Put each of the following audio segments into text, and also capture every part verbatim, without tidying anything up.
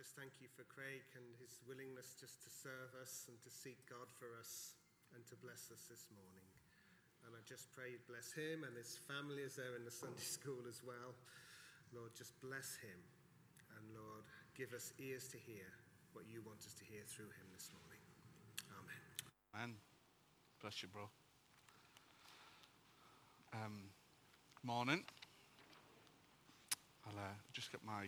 just thank you for Craig and his willingness just to serve us and to seek God for us and to bless us this morning. And I just pray you'd bless him and his family is there in the Sunday school as well. Lord, just bless him. And Lord, give us ears to hear what you want us to hear through him this morning. Amen. Man, bless you, bro. Um, morning. I'll uh, just get my,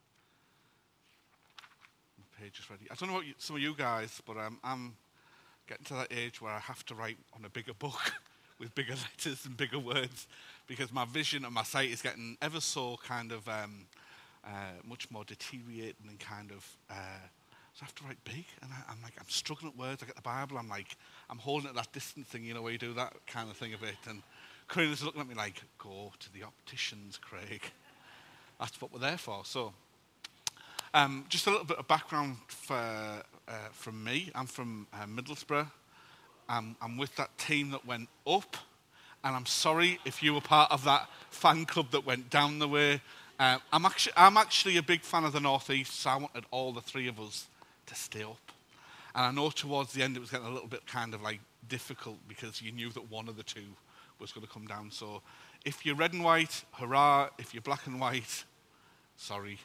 my pages ready. I don't know what you, some of you guys, but um, I'm getting to that age where I have to write on a bigger book with bigger letters and bigger words because my vision and my sight is getting ever so kind of um, uh, much more deteriorating and kind of. Uh, So I have to write big, and I, I'm like, I'm struggling at words. I get the Bible, I'm like, I'm holding it at that distant thing, you know, where you do that kind of thing a bit. And Karina's looking at me like, go to the opticians, Craig. That's what we're there for. So, um, just a little bit of background for, uh, from me. I'm from uh, Middlesbrough. I'm, I'm with that team that went up, and I'm sorry if you were part of that fan club that went down the way. Uh, I'm actually, I'm actually a big fan of the North East, so I wanted all the three of us to stay up. And I know towards the end it was getting a little bit kind of like difficult because you knew that one of the two was going to come down. So if you're red and white, hurrah. If you're black and white, sorry.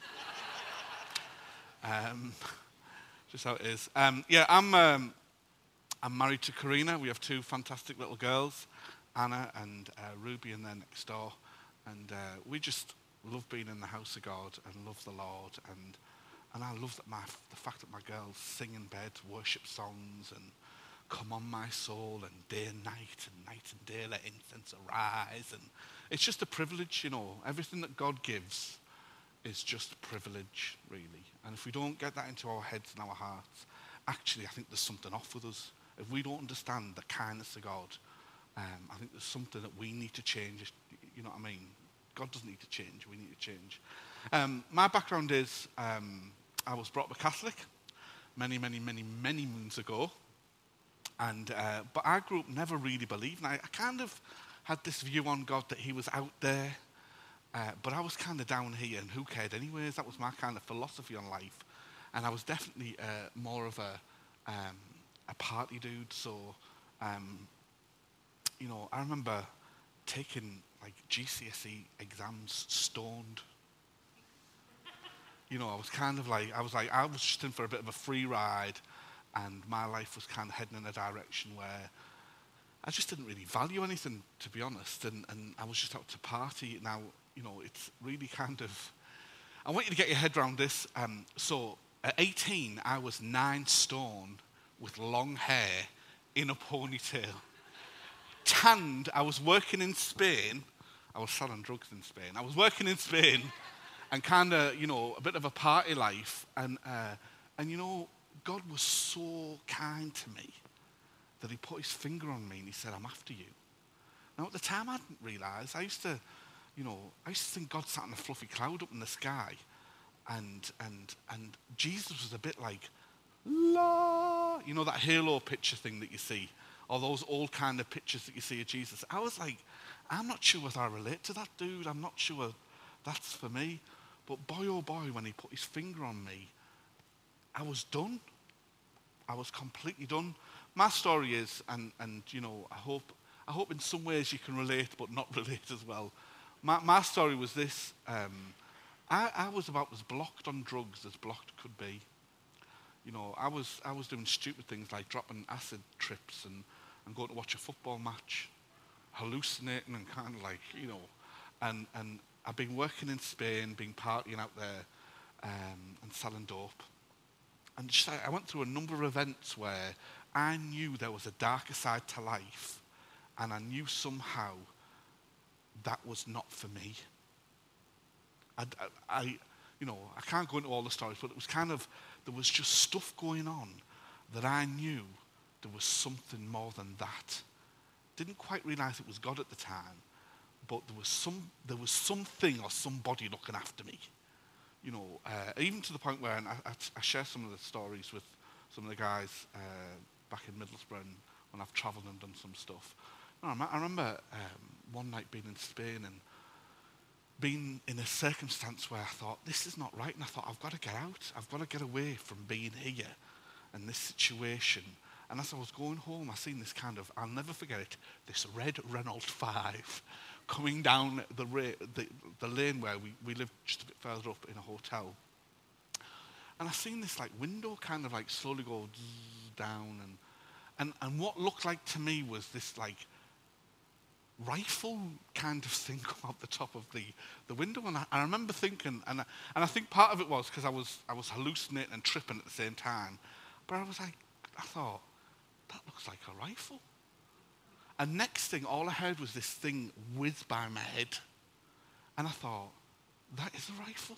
um, just how it is. Um, yeah, I'm, um, I'm married to Karina. We have two fantastic little girls, Anna and uh, Ruby, and they're next door. And uh, we just love being in the house of God and love the Lord. And And I love that my, the fact that my girls sing in bed worship songs and come on my soul and day and night and night and day let incense arise. And it's just a privilege, you know. Everything that God gives is just a privilege, really. And if we don't get that into our heads and our hearts, actually I think there's something off with us. If we don't understand the kindness of God, um, I think there's something that we need to change. You know what I mean? God doesn't need to change, we need to change. Um, my background is... Um, I was brought up a Catholic many, many, many, many moons ago. And uh, but I grew up never really believing. I, I kind of had this view on God that he was out there. Uh, but I was kind of down here, and who cared anyways? That was my kind of philosophy on life. And I was definitely uh, more of a, um, a party dude. So, um, you know, I remember taking like G C S E exams stoned. You know, I was kind of like, I was like, I was just in for a bit of a free ride, and my life was kind of heading in a direction where I just didn't really value anything, to be honest, and, and I was just out to party. Now, you know, it's really kind of, I want you to get your head around this. Um, so, at eighteen, I was nine stone with long hair in a ponytail. Tanned, I was working in Spain. I was selling drugs in Spain. I was working in Spain. And kind of, you know, a bit of a party life. And, uh, and you know, God was so kind to me that he put his finger on me and he said, I'm after you. Now, at the time, I didn't realise. I used to, you know, I used to think God sat in a fluffy cloud up in the sky. And, and, and Jesus was a bit like, la, you know, that halo picture thing that you see. Or those old kind of pictures that you see of Jesus. I was like, I'm not sure whether I relate to that dude. I'm not sure that's for me. But boy, oh boy, when he put his finger on me, I was done. I was completely done. My story is, and, and you know, I hope I hope in some ways you can relate, but not relate as well. My, my story was this. Um, I, I was about as blocked on drugs as blocked could be. You know, I was I was doing stupid things like dropping acid trips and, and going to watch a football match, hallucinating and kind of like, you know, and and I've been working in Spain, been partying out there, um, and selling dope. And just, I went through a number of events where I knew there was a darker side to life, and I knew somehow that was not for me. I, I, I, you know, I can't go into all the stories, but it was kind of, there was just stuff going on that I knew there was something more than that. Didn't quite realize it was God at the time. But there was some, there was something or somebody looking after me, you know. Uh, even to the point where, and I, I, I share some of the stories with some of the guys uh, back in Middlesbrough and when I've travelled and done some stuff. You know, I remember um, one night being in Spain and been in a circumstance where I thought, this is not right. And I thought, I've got to get out. I've got to get away from being here and this situation. And as I was going home, I seen this kind of, I'll never forget it, this red Renault five coming down the, ra- the, the lane where we, we lived just a bit further up in a hotel. And I seen this like window kind of like slowly go zzz, down. And, and, and what looked like to me was this like rifle kind of thing come out the top of the, the window. And I, I remember thinking, and I, and I think part of it was because I was, I was hallucinating and tripping at the same time. But I was like, I thought, that looks like a rifle. And next thing, all I heard was this thing whiz by my head. And I thought, that is a rifle.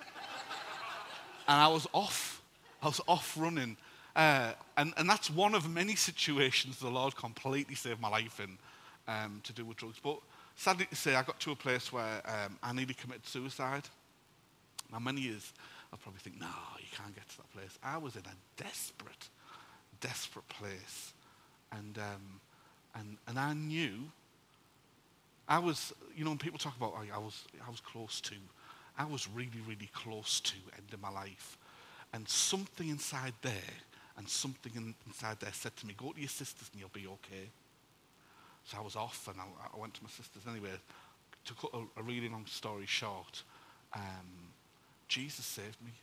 And I was off. I was off running. Uh, and, and that's one of many situations the Lord completely saved my life in um, to do with drugs. But sadly to say, I got to a place where um, I nearly committed suicide. Now, many years, I'll probably think, no, you can't get to that place. I was in a desperate, desperate place. And, um, and, and I knew, I was, you know, when people talk about, like, I was, I was close to, I was really, really close to ending my life. And something inside there, and something in, inside there said to me, go to your sisters and you'll be okay. So I was off and I, I went to my sisters anyway. To cut a, a really long story short, um, Jesus saved me.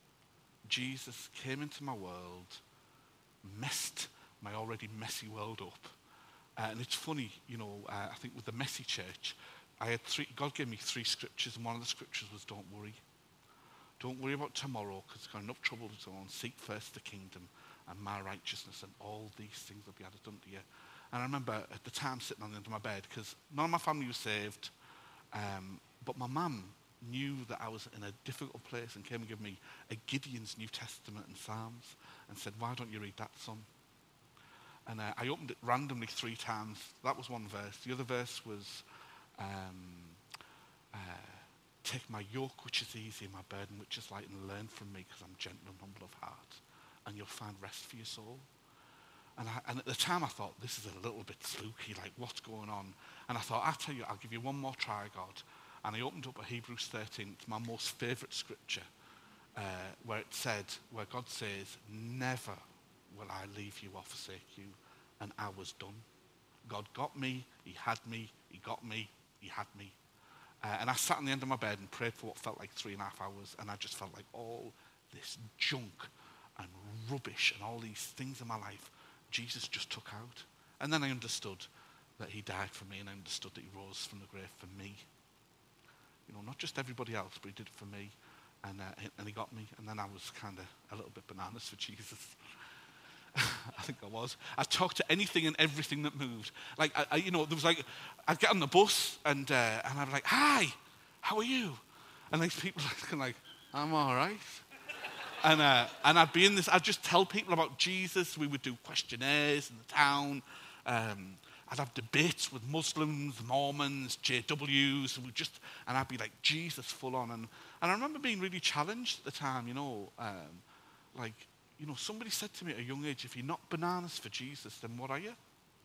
Jesus came into my world, messed my already messy world up. Uh, and it's funny, you know, uh, I think with the messy church, I had three, God gave me three scriptures, and one of the scriptures was, don't worry. Don't worry about tomorrow, because it's got enough trouble of its own. Seek first the kingdom and my righteousness, and all these things will be added unto you. And I remember at the time sitting on the end of my bed, because none of my family was saved, um, but my mum knew that I was in a difficult place and came and gave me a Gideon's New Testament and Psalms and said, why don't you read that, son? And uh, I opened it randomly three times. That was one verse. The other verse was, um, uh, take my yoke, which is easy, and my burden, which is light, and learn from me, because I'm gentle and humble of heart, and you'll find rest for your soul. And, I, and at the time I thought, this is a little bit spooky, like what's going on? And I thought, I'll tell you, I'll give you one more try, God. And I opened up at Hebrews thirteen, it's my most favourite scripture, uh, where it said, where God says, never will I leave you or forsake you. And I was done. God got me, he had me, he got me, he had me. Uh, and I sat on the end of my bed and prayed for what felt like three and a half hours, and I just felt like all this junk and rubbish and all these things in my life, Jesus just took out. And then I understood that he died for me, and I understood that he rose from the grave for me. You know, not just everybody else, but he did it for me. And, uh, and he got me, and then I was kind of a little bit bananas for Jesus. I think I was. I talked to anything and everything that moved. Like, I, I, you know, there was like, I'd get on the bus, and uh, and I'd be like, hi, how are you? And these people are kind of like, I'm all right. and uh, and I'd be in this, I'd just tell people about Jesus. We would do questionnaires in the town. Um, I'd have debates with Muslims, Mormons, J Ws, and we just, and I'd be like, Jesus full on. And, and I remember being really challenged at the time, you know, um, like, you know, somebody said to me at a young age, if you're not bananas for Jesus, then what are you?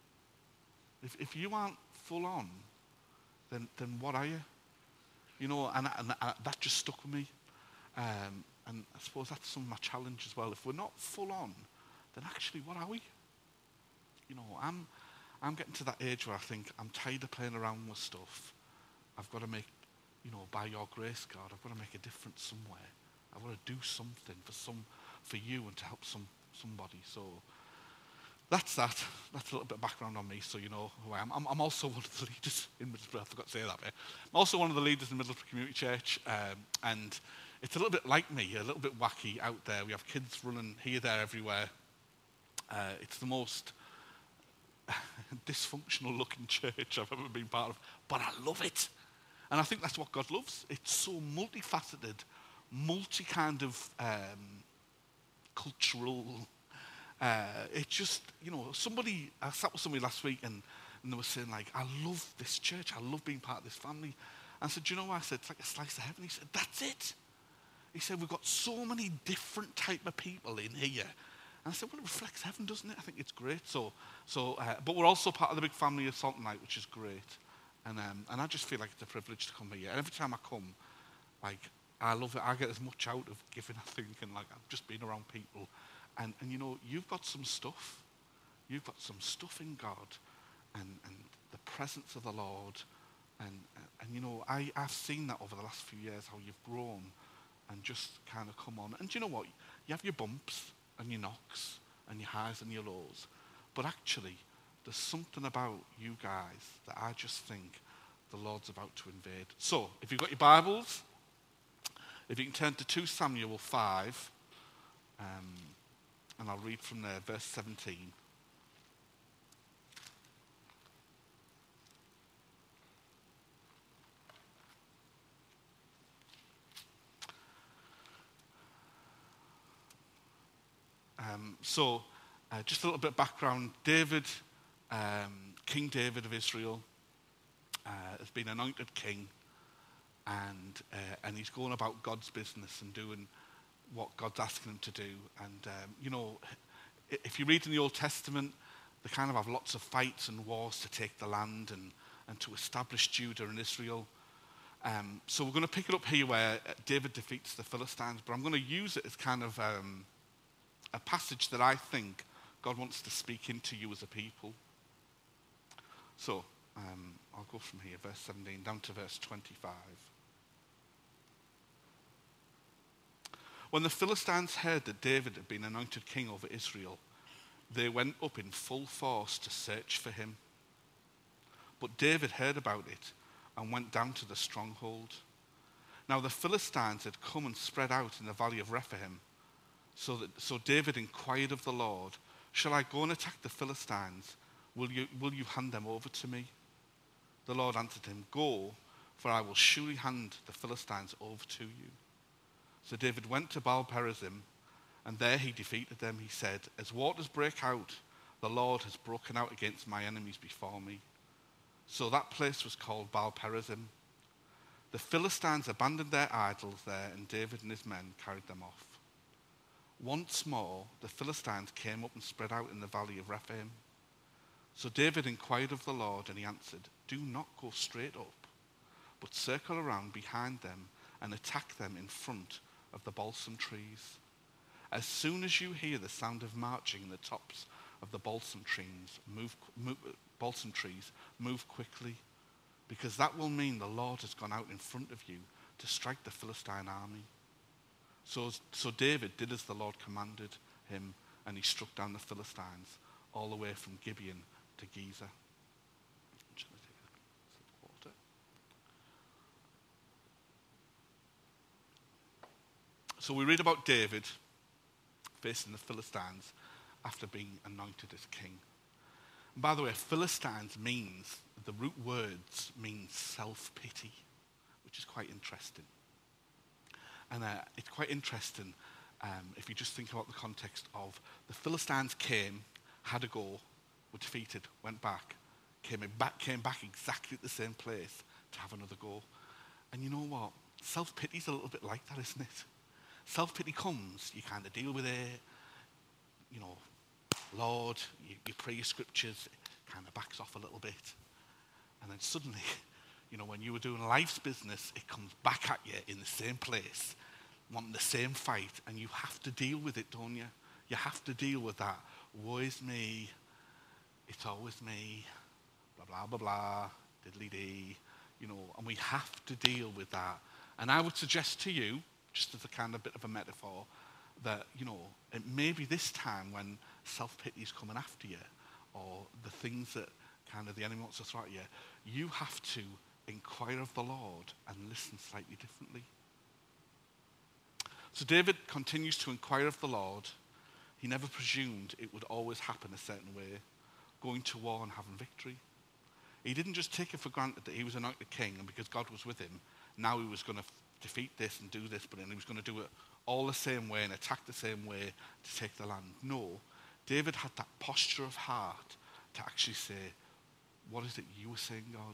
If if you aren't full on, then then what are you? You know, and, and, and that just stuck with me. Um, and I suppose that's some of my challenge as well. If we're not full on, then actually what are we? You know, I'm I'm getting to that age where I think I'm tired of playing around with stuff. I've got to make, you know, by your grace, God, I've got to make a difference somewhere. I've got to do something for some, for you and to help some somebody. So that's that. That's a little bit of background on me, so you know who I am. I'm, I'm also one of the leaders in Middlesbrough. I forgot to say that bit. I'm also one of the leaders in Middlesbrough Community Church, um, and it's a little bit like me, a little bit wacky out there. We have kids running here, there, everywhere. Uh, it's the most dysfunctional looking church I've ever been part of, but I love it. And I think that's what God loves. It's so multifaceted, multi kind of um, cultural. Uh, it just, you know, somebody, I sat with somebody last week and, and they were saying like, I love this church, I love being part of this family. And I said, do you know what? I said, it's like a slice of heaven. He said, that's it. He said, we've got so many different type of people in here. And I said, well, it reflects heaven, doesn't it? I think it's great. So, so, uh, but we're also part of the big family of Salt and Light, which is great. And um, and I just feel like it's a privilege to come here. And every time I come, like, I love it. I get as much out of giving, I think, and like I've just been around people. And, and you know, you've got some stuff. You've got some stuff in God and, and the presence of the Lord. And, and you know, I, I've seen that over the last few years, how you've grown and just kind of come on. And do you know what? You have your bumps and your knocks and your highs and your lows. But actually, there's something about you guys that I just think the Lord's about to invade. So, if you've got your Bibles, if you can turn to Second Samuel five, um, and I'll read from there, verse seventeen. Um, so, uh, just a little bit of background. David, um, King David of Israel, uh, has been anointed king, and uh, and he's going about God's business and doing what God's asking him to do. And, um, you know, if you read in the Old Testament, they kind of have lots of fights and wars to take the land and, and to establish Judah and Israel. Um, so we're going to pick it up here where David defeats the Philistines, but I'm going to use it as kind of um, a passage that I think God wants to speak into you as a people. So um, I'll go from here, verse seventeen, down to verse twenty-five. When the Philistines heard that David had been anointed king over Israel, they went up in full force to search for him. But David heard about it and went down to the stronghold. Now the Philistines had come and spread out in the valley of Rephaim. So, that, so David inquired of the Lord, "Shall I go and attack the Philistines? Will you, will you hand them over to me?" The Lord answered him, "Go, for I will surely hand the Philistines over to you." So David went to Baal-perazim, and there he defeated them. He said, "As waters break out, the Lord has broken out against my enemies before me." So that place was called Baal-perazim. The Philistines abandoned their idols there, and David and his men carried them off. Once more, the Philistines came up and spread out in the valley of Rephaim. So David inquired of the Lord, and he answered, "Do not go straight up, but circle around behind them and attack them in front of the balsam trees. As soon as you hear the sound of marching in the tops of the balsam trees, move, move, balsam trees, move quickly, because that will mean the Lord has gone out in front of you to strike the Philistine army." So, so David did as the Lord commanded him, and he struck down the Philistines all the way from Gibeon to Gezer. So we read about David facing the Philistines after being anointed as king. And by the way, Philistines means, the root words mean self-pity, which is quite interesting. And uh, it's quite interesting um, if you just think about the context of the Philistines came, had a go, were defeated, went back, came back, came back exactly at the same place to have another go. And you know what? Self-pity is a little bit like that, isn't it? Self-pity comes, you kind of deal with it, you know, Lord, you, you pray your scriptures, it kind of backs off a little bit. And then suddenly, you know, when you were doing life's business, it comes back at you in the same place, wanting the same fight, and you have to deal with it, don't you? You have to deal with that. Woe is me, it's always me, blah, blah, blah, blah, diddly-dee, you know, and we have to deal with that. And I would suggest to you, just as a kind of bit of a metaphor, that, you know, it may be this time when self-pity is coming after you, or the things that kind of the enemy wants to throw at you, you have to inquire of the Lord and listen slightly differently. So David continues to inquire of the Lord. He never presumed it would always happen a certain way, going to war and having victory. He didn't just take it for granted that he was anointed king, and because God was with him, now he was going to defeat this and do this, but then he was going to do it all the same way and attack the same way to take the land. No, David had that posture of heart to actually say, "What is it you were saying, God?"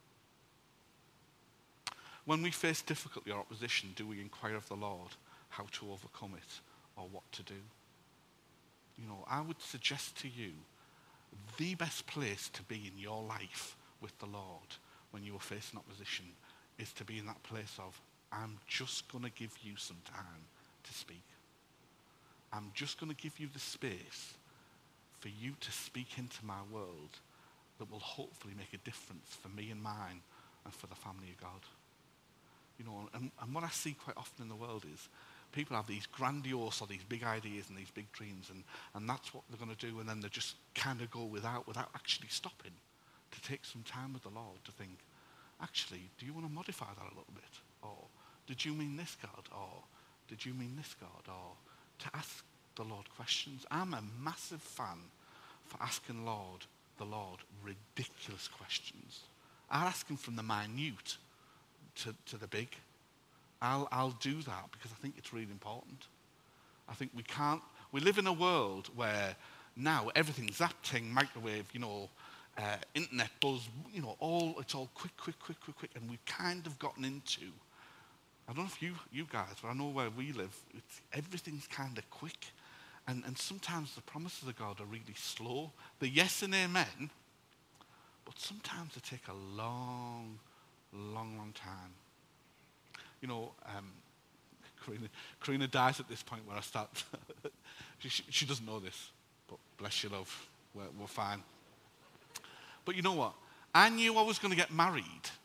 When we face difficulty or opposition, do we inquire of the Lord how to overcome it or what to do? You know, I would suggest to you the best place to be in your life with the Lord when you are facing opposition is to be in that place of, I'm just going to give you some time to speak. I'm just going to give you the space for you to speak into my world that will hopefully make a difference for me and mine and for the family of God. You know, and, and what I see quite often in the world is people have these grandiose or these big ideas and these big dreams, and, and that's what they're going to do, and then they just kind of go without without actually stopping to take some time with the Lord to think, actually, do you want to modify that a little bit? Or did you mean this, God? Or did you mean this, God? Or to ask the Lord questions. I'm a massive fan for asking Lord, the Lord ridiculous questions. I'll ask him from the minute to, to the big. I'll, I'll do that because I think it's really important. I think we can't, we live in a world where now everything's zapping, microwave, you know, uh, internet buzz, you know, all, it's all quick, quick, quick, quick, quick. And we've kind of gotten into, I don't know if you, you guys, but I know where we live, it's, everything's kind of quick. And, and sometimes the promises of God are really slow. They're yes and amen, but sometimes they take a long, long, long time. You know, um, Karina, Karina dies at this point where I start. she, she doesn't know this, but bless you, love. We're, we're fine. But you know what? I knew I was going to get married.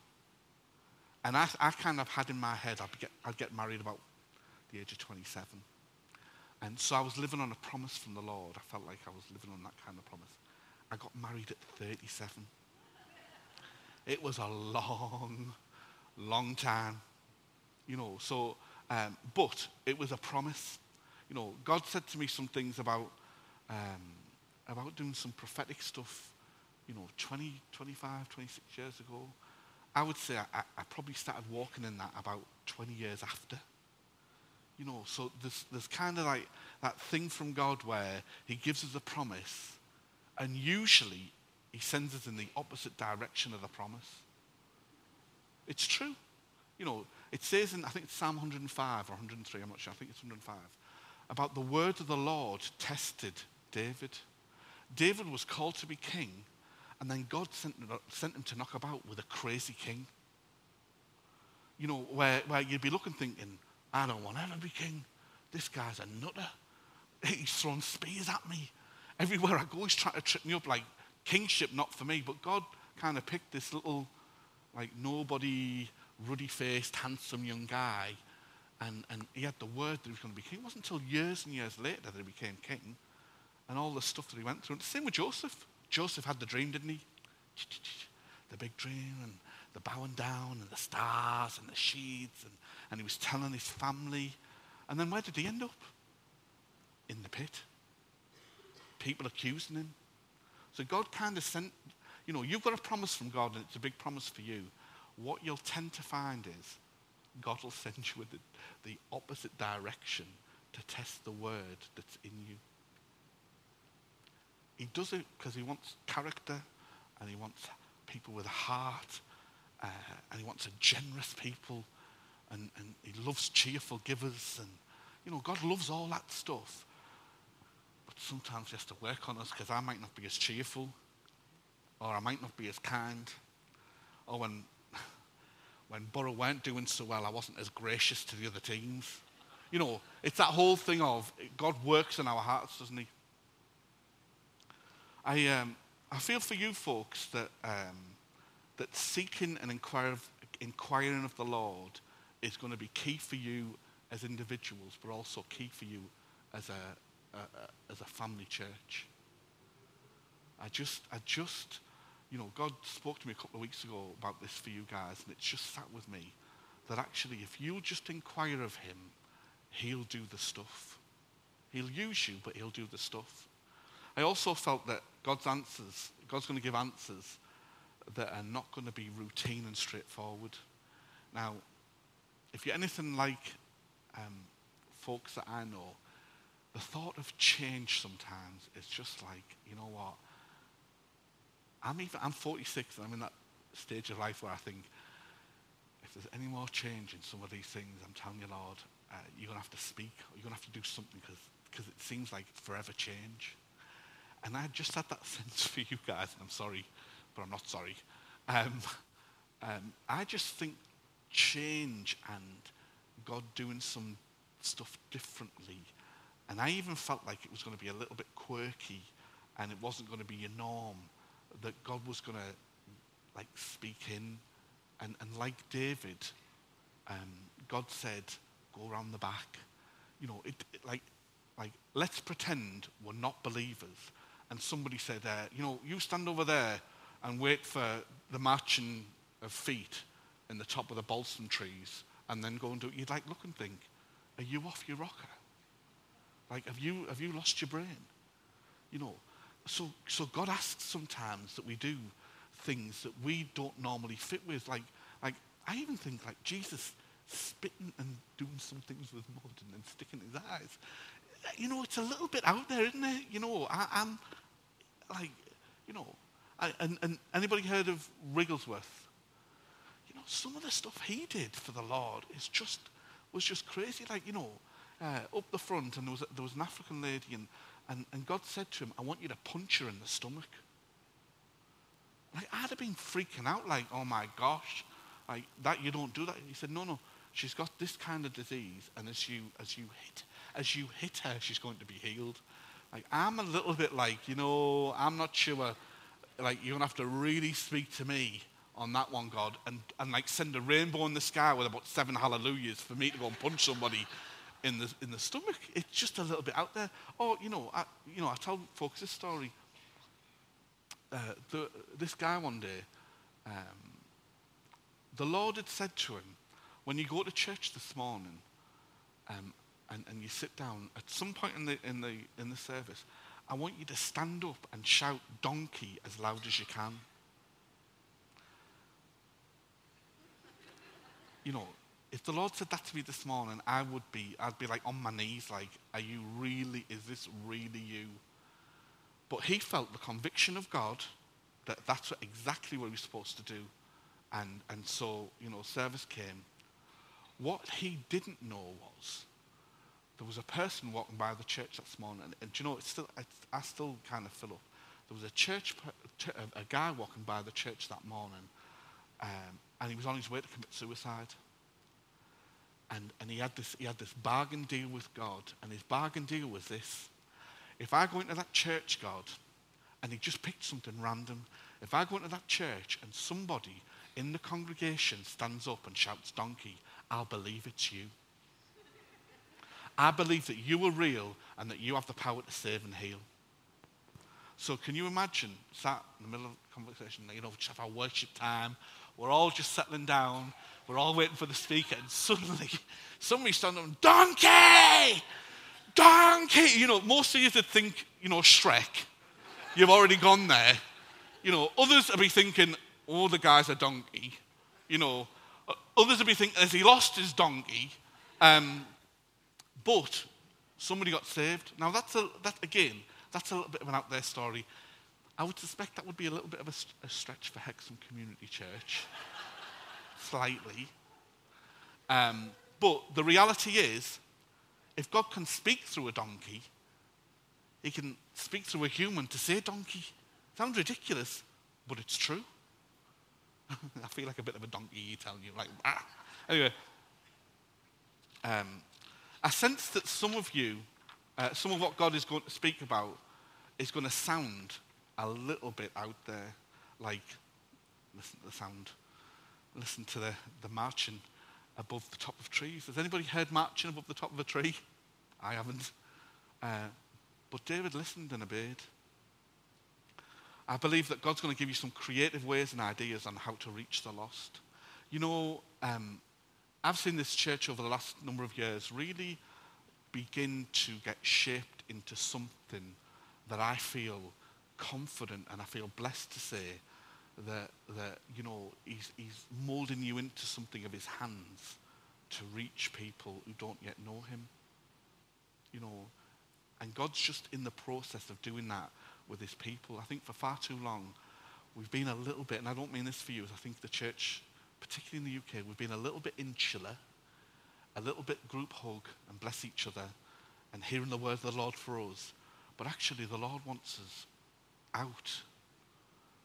And I, I kind of had in my head I'd get, I'd get married about the age of twenty-seven. And so I was living on a promise from the Lord. I felt like I was living on that kind of promise. I got married at thirty-seven. It was a long, long time. You know, so, um, but it was a promise. You know, God said to me some things about, um, about doing some prophetic stuff, you know, twenty, twenty-five, twenty-six years ago. I would say I, I probably started walking in that about twenty years after. You know, so there's, there's kind of like that thing from God where he gives us a promise, and usually he sends us in the opposite direction of the promise. It's true. You know, it says in, I think it's Psalm one hundred five or one hundred three, I'm not sure, I think it's one hundred five, about the word of the Lord tested David. David was called to be king, and then God sent, sent him to knock about with a crazy king. You know, where, where you'd be looking thinking, I don't want to ever be king. This guy's a nutter. He's throwing spears at me. Everywhere I go, he's trying to trip me up, like kingship, not for me. But God kind of picked this little, like nobody, ruddy-faced, handsome young guy, and, and he had the word that he was going to be king. It wasn't until years and years later that he became king, and all the stuff that he went through. And the same with Joseph. Joseph had the dream, didn't he? The big dream, and the bowing down, and the stars, and the sheets, and, and he was telling his family. And then where did he end up? In the pit. People accusing him. So God kind of sent, you know, you've got a promise from God, and it's a big promise for you. What you'll tend to find is God will send you in the, the opposite direction to test the word that's in you. He does it because he wants character, and he wants people with a heart, uh, and he wants a generous people, and, and he loves cheerful givers, and you know, God loves all that stuff. But sometimes he has to work on us because I might not be as cheerful, or I might not be as kind, or when when Borough weren't doing so well, I wasn't as gracious to the other teams. You know, it's that whole thing of God works in our hearts, doesn't he? I um, I feel for you folks that um, that seeking and inquire, inquiring of the Lord is going to be key for you as individuals, but also key for you as a, a, a as a family church. I just I just you know, God spoke to me a couple of weeks ago about this for you guys, and it just sat with me that actually if you'll just inquire of him, he'll do the stuff. He'll use you, but he'll do the stuff. I also felt that God's answers, God's going to give answers that are not going to be routine and straightforward. Now, if you're anything like um, folks that I know, the thought of change sometimes is just like, you know what, I'm even, I'm forty-six, and I'm in that stage of life where I think, if there's any more change in some of these things, I'm telling you, Lord, uh, you're going to have to speak, or you're going to have to do something, because it seems like forever change. And I just had that sense for you guys, and I'm sorry, but I'm not sorry. Um, um, I just think change and God doing some stuff differently, and I even felt like it was going to be a little bit quirky and it wasn't going to be your norm, that God was going to like speak in, and, and like David, um, God said, go around the back. You know, it, it like, like let's pretend we're not believers. And somebody said, uh, you know, you stand over there and wait for the marching of feet in the top of the balsam trees and then go and do it. You'd like look and think, are you off your rocker? Like, have you have you lost your brain? You know, so so God asks sometimes that we do things that we don't normally fit with. Like, like I even think like Jesus spitting and doing some things with mud and then sticking his eyes. You know, it's a little bit out there, isn't it? You know, I, I'm like, you know, I, and, and anybody heard of Wigglesworth? You know, some of the stuff he did for the Lord is just was just crazy. Like, you know, uh, up the front, and there was a, there was an African lady, and, and and God said to him, "I want you to punch her in the stomach." Like, I'd have been freaking out, like, oh my gosh, like that you don't do that. He said, no, no, she's got this kind of disease, and as you as you hit as you hit her, she's going to be healed. Like, I'm a little bit like, you know, I'm not sure. Like, you're gonna have to really speak to me on that one, God, and and like send a rainbow in the sky with about seven hallelujahs for me to go and punch somebody in the in the stomach. It's just a little bit out there. Or, you know, I you know I tell folks this story. Uh, the, this guy one day, um, the Lord had said to him, when you go to church this morning, um, and, and you sit down, at some point in the in the in the service, I want you to stand up and shout donkey as loud as you can. You know, if the Lord said that to me this morning, I would be, I'd be like on my knees, like, are you really, is this really you? But he felt the conviction of God that that's what, exactly what he was supposed to do. And and so, you know, service came. What he didn't know was there was a person walking by the church this morning, and, and do you know, it's still, it's, I still kind of fill up. There was a church, a, a guy walking by the church that morning, um, and he was on his way to commit suicide. And and he had this he had this bargain deal with God, and his bargain deal was this: if I go into that church, God, and he just picked something random, if I go into that church and somebody in the congregation stands up and shouts donkey, I'll believe it's you. I believe that you are real and that you have the power to save and heal. So can you imagine, sat in the middle of the conversation, you know, we just have our worship time, we're all just settling down, we're all waiting for the speaker, and suddenly somebody stands up and, donkey! Donkey! You know, most of you that think, you know, Shrek, you've already gone there. You know, others will be thinking, oh, the guy's a donkey. You know, others will be thinking, has he lost his donkey? Um, but somebody got saved. Now, that's a, that again, that's a little bit of an out there story. I would suspect that would be a little bit of a, a stretch for Hexham Community Church. Slightly. Um, but the reality is, if God can speak through a donkey, he can speak through a human to say donkey. Sounds ridiculous, but it's true. I feel like a bit of a donkey telling you, like, ah. Anyway, um, I sense that some of you, uh, some of what God is going to speak about is going to sound a little bit out there. Like, listen to the sound. Listen to the, the marching above the top of trees. Has anybody heard marching above the top of a tree? I haven't. Uh, but David listened and obeyed. I believe that God's going to give you some creative ways and ideas on how to reach the lost. You know, um, I've seen this church over the last number of years really begin to get shaped into something that I feel confident and I feel blessed to say that, that you know, he's, he's molding you into something of his hands to reach people who don't yet know him. You know, and God's just in the process of doing that with his people. I think for far too long, we've been a little bit, and I don't mean this for you, I think the church, particularly in the U K, we've been a little bit insular, a little bit group hug and bless each other and hearing the word of the Lord for us. But actually, the Lord wants us out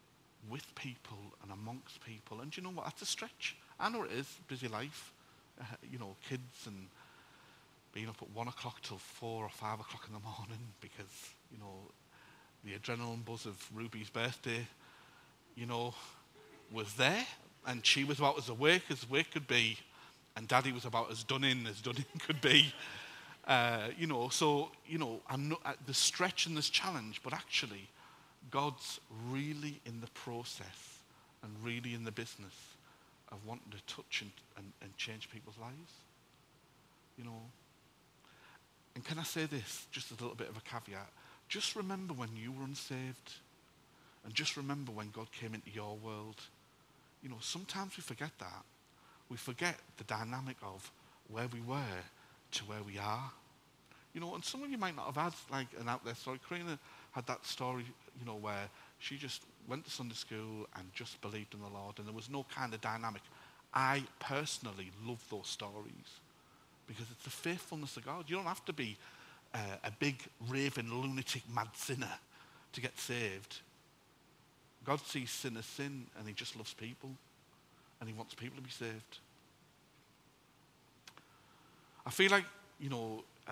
with people and amongst people. And you know what? That's a stretch. I know it is, busy life. Uh, you know, kids and being up at one o'clock till four or five o'clock in the morning because, you know, the adrenaline buzz of Ruby's birthday, you know, was there. And she was about as awake as awake could be. And Daddy was about as done in as done in could be. Uh, you know, so, you know, I'm not at the stretch and this challenge, but actually, God's really in the process and really in the business of wanting to touch and, and, and change people's lives. You know. And can I say this, just as a little bit of a caveat? Just remember when you were unsaved. And just remember when God came into your world. You know, sometimes we forget that. We forget the dynamic of where we were to where we are. You know, and some of you might not have had like an out there story. Karina had that story, you know, where she just went to Sunday school and just believed in the Lord, and there was no kind of dynamic. I personally love those stories because it's the faithfulness of God. You don't have to be uh, a big, raving, lunatic, mad sinner to get saved. God sees sin as sin, and he just loves people, and he wants people to be saved. I feel like, you know, uh,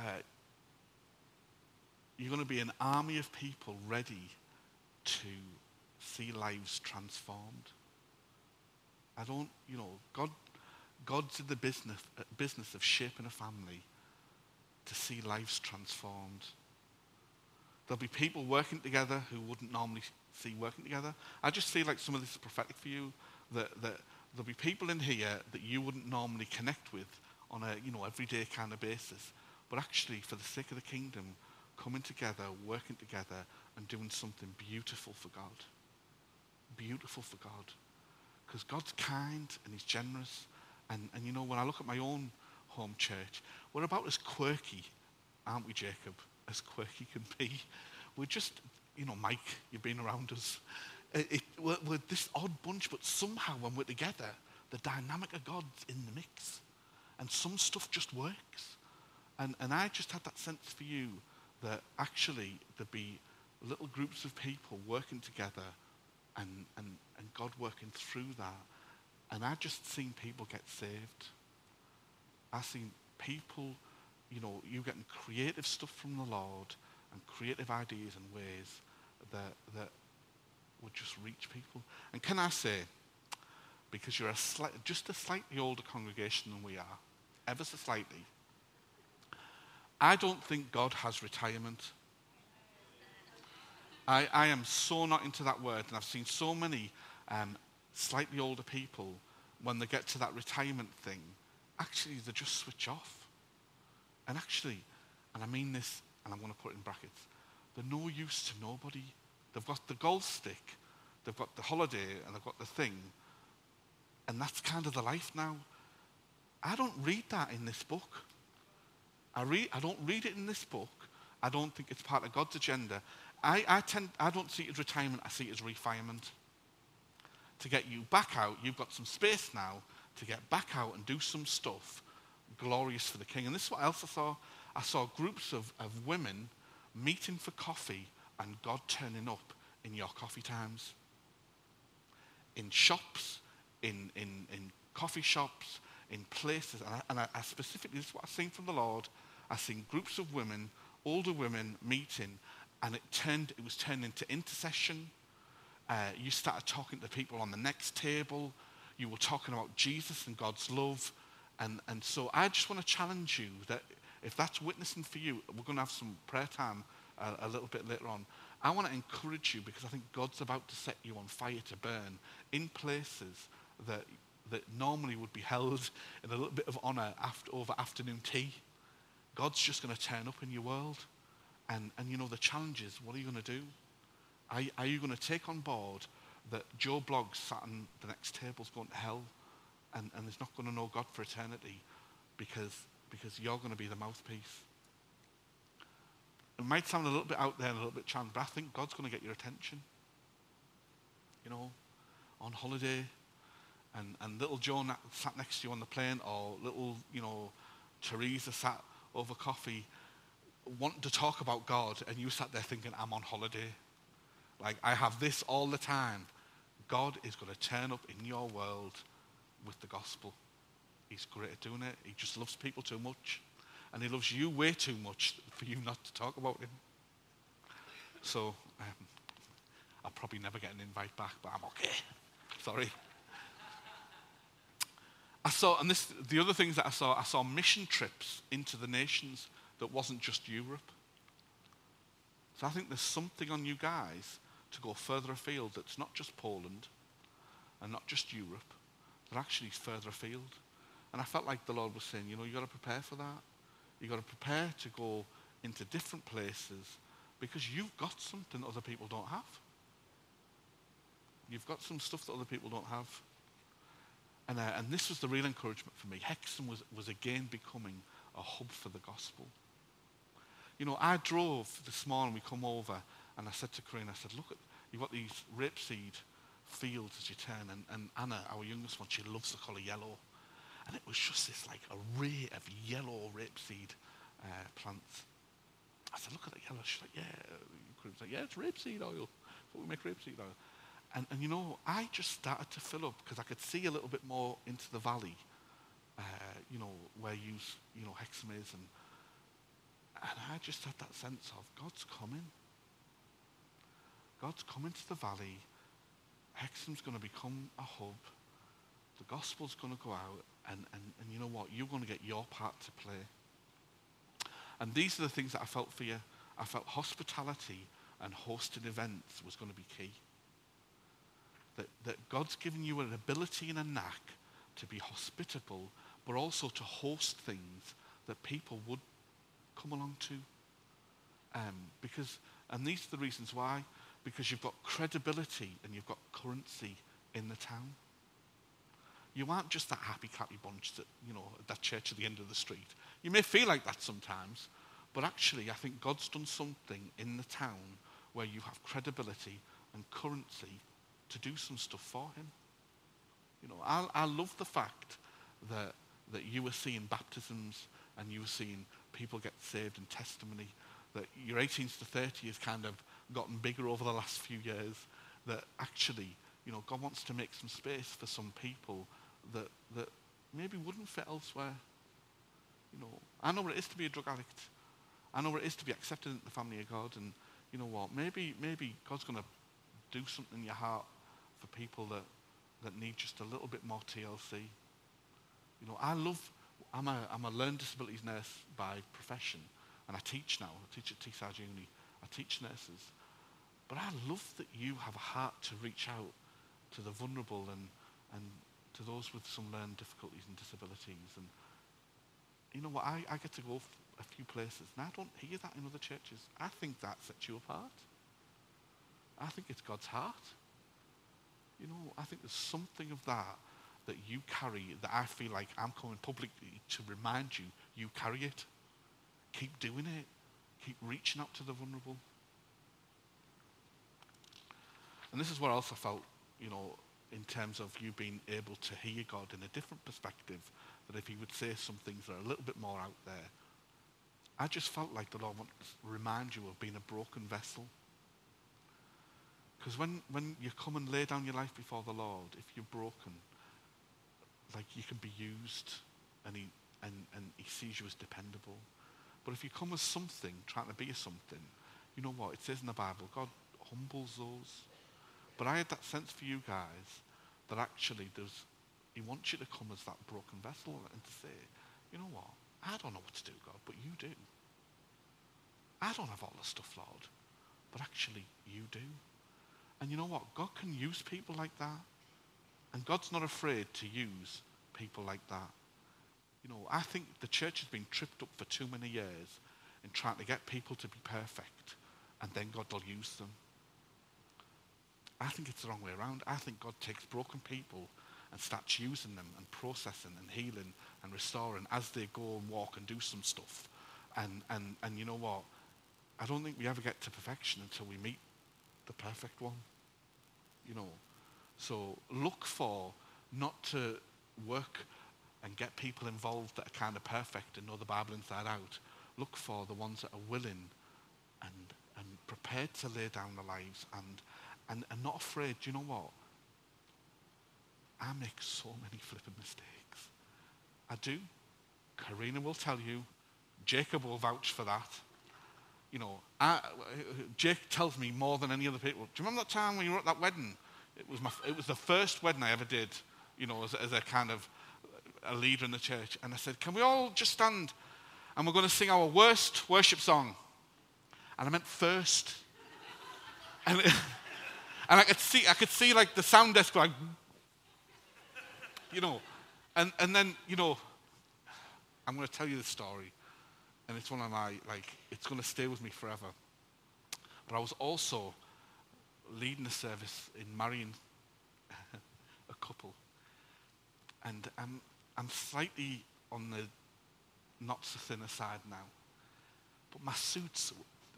you're going to be an army of people ready to see lives transformed. I don't, you know, God, God's in the business, uh, business of shaping a family to see lives transformed. There'll be people working together who wouldn't normally see working together. I just feel like some of this is prophetic for you, that, that there'll be people in here that you wouldn't normally connect with on a, you know, everyday kind of basis. But actually, for the sake of the kingdom, coming together, working together, and doing something beautiful for God. Beautiful for God. Because God's kind and he's generous. And, and you know, when I look at my own home church, we're about as quirky, aren't we, Jacob? As quirky can be. We're just, you know, Mike, you've been around us. It, it, we're, we're this odd bunch, but somehow when we're together, the dynamic of God's in the mix. And some stuff just works. And, and I just had that sense for you that actually there'd be little groups of people working together and, and, and God working through that. And I just seen people get saved. I seen people, you know, you getting creative stuff from the Lord and creative ideas and ways that, that would just reach people. And can I say, because you're a slight, just a slightly older congregation than we are, ever so slightly, I don't think God has retirement. I, I am so not into that word, and I've seen so many um, slightly older people, when they get to that retirement thing, actually they just switch off. And actually, and I mean this, and I'm going to put it in brackets, they're no use to nobody. They've got the golf stick, they've got the holiday, and they've got the thing, and that's kind of the life now. I don't read that in this book. I read. I don't read it in this book. I don't think it's part of God's agenda. I, I tend. I don't see it as retirement. I see it as refinement. To get you back out, you've got some space now to get back out and do some stuff glorious for the King. And this is what else I saw. I saw groups of, of women meeting for coffee and God turning up in your coffee times. In shops, in, in, in coffee shops, in places. And, I, and I, I specifically, this is what I've seen from the Lord. I've seen groups of women, older women meeting, and it turned, it was turned into intercession. Uh, you started talking to people on the next table. You were talking about Jesus and God's love. And, and so I just want to challenge you that if that's witnessing for you, we're going to have some prayer time a, a little bit later on. I want to encourage you because I think God's about to set you on fire to burn in places that that normally would be held in a little bit of honor after, over afternoon tea. God's just going to turn up in your world. And, and you know, the challenge is, what are you going to do? Are, are you going to take on board that Joe Bloggs sat on the next table's going to hell and, and is not going to know God for eternity because, because you're going to be the mouthpiece? It might sound a little bit out there and a little bit challenging, but I think God's going to get your attention. You know, on holiday, and, and little Joe na- sat next to you on the plane, or little, you know, Teresa sat over coffee wanting to talk about God, and you sat there thinking, I'm on holiday. Like, I have this all the time. God is going to turn up in your world with the gospel. He's great at doing it. He just loves people too much. And he loves you way too much for you not to talk about him. So, um, I'll probably never get an invite back, but I'm okay. Sorry. I saw, and this, the other things that I saw, I saw mission trips into the nations that wasn't just Europe. So I think there's something on you guys to go further afield that's not just Poland and not just Europe, but actually further afield. And I felt like the Lord was saying, you know, you've got to prepare for that. You've got to prepare to go into different places because you've got something other people don't have. You've got some stuff that other people don't have. And, uh, and this was the real encouragement for me. Hexham was, was again becoming a hub for the gospel. You know, I drove this morning, we come over, and I said to Corinne, I said, look, at you've got these rapeseed fields as you turn, and, and Anna, our youngest one, she loves the colour yellow. And it was just this like array of yellow rapeseed uh, plants. I said, look at that yellow. She's like, yeah. Corinne's like, yeah, it's rapeseed oil. But we make rapeseed oil. And, and you know, I just started to fill up because I could see a little bit more into the valley, uh, you know, where you, you know, Hexham is. And, and I just had that sense of God's coming. God's coming to the valley. Hexham's going to become a hub. The gospel's going to go out. And, and, and you know what? You're going to get your part to play. And these are the things that I felt for you. I felt hospitality and hosting events was going to be key. That, that God's given you an ability and a knack to be hospitable, but also to host things that people would come along to. Um, because, and these are the reasons why. Because you've got credibility and you've got currency in the town. You aren't just that happy, clappy bunch that, you know, that church at the end of the street. You may feel like that sometimes, but actually I think God's done something in the town where you have credibility and currency to do some stuff for him. You know, I, I love the fact that that you were seeing baptisms and you were seeing people get saved and testimony, that your eighteens to thirty has kind of gotten bigger over the last few years, that actually, you know, God wants to make some space for some people that that maybe wouldn't fit elsewhere. You know, I know what it is to be a drug addict. I know what it is to be accepted in the family of God, and you know what, maybe maybe God's going to do something in your heart for people that, that need just a little bit more T L C. You know, I love, I'm a, I'm a learned disabilities nurse by profession, and I teach now. I teach at Teesside Uni. I teach nurses. But I love that you have a heart to reach out to the vulnerable and, and to those with some learned difficulties and disabilities. And you know what, I, I get to go f- a few places, and I don't hear that in other churches. I think that sets you apart. I think it's God's heart. You know, I think there's something of that that you carry that I feel like I'm coming publicly to remind you, you carry it. Keep doing it. Keep reaching out to the vulnerable. And this is what else I felt, you know, in terms of you being able to hear God in a different perspective, that if he would say some things that are a little bit more out there, I just felt like the Lord wants to remind you of being a broken vessel. Because when, when you come and lay down your life before the Lord, if you're broken, like you can be used and he, and, and he sees you as dependable. But if you come as something, trying to be a something, you know what? It says in the Bible, God humbles those. But I had that sense for you guys that actually there's, he wants you to come as that broken vessel and to say, you know what? I don't know what to do, God, but you do. I don't have all the stuff, Lord, but actually you do. And you know what? God can use people like that. And God's not afraid to use people like that. You know, I think the church has been tripped up for too many years in trying to get people to be perfect, and then God will use them. I think it's the wrong way around. I think God takes broken people and starts using them and processing and healing and restoring as they go and walk and do some stuff. And, and, and you know what? I don't think we ever get to perfection until we meet the perfect one. You know, so look for not to work and get people involved that are kind of perfect and know the Bible inside out. Look for the ones that are willing and and prepared to lay down their lives and and, and not afraid. Do you know what? I make so many flipping mistakes. I do. Karina will tell you. Jacob will vouch for that. You know, I, Jake tells me more than any other people. Do you remember that time when you were at that wedding? It was my, it was the first wedding I ever did, you know, as, as a kind of a leader in the church. And I said, can we all just stand and we're going to sing our worst worship song? And I meant first. And, and I could see, I could see like the sound desk like, you know, and, and then, you know, I'm going to tell you the story. And it's one of my, like, it's going to stay with me forever. But I was also leading a service in marrying a couple. And I'm, I'm slightly on the not so thinner side now. But my suits,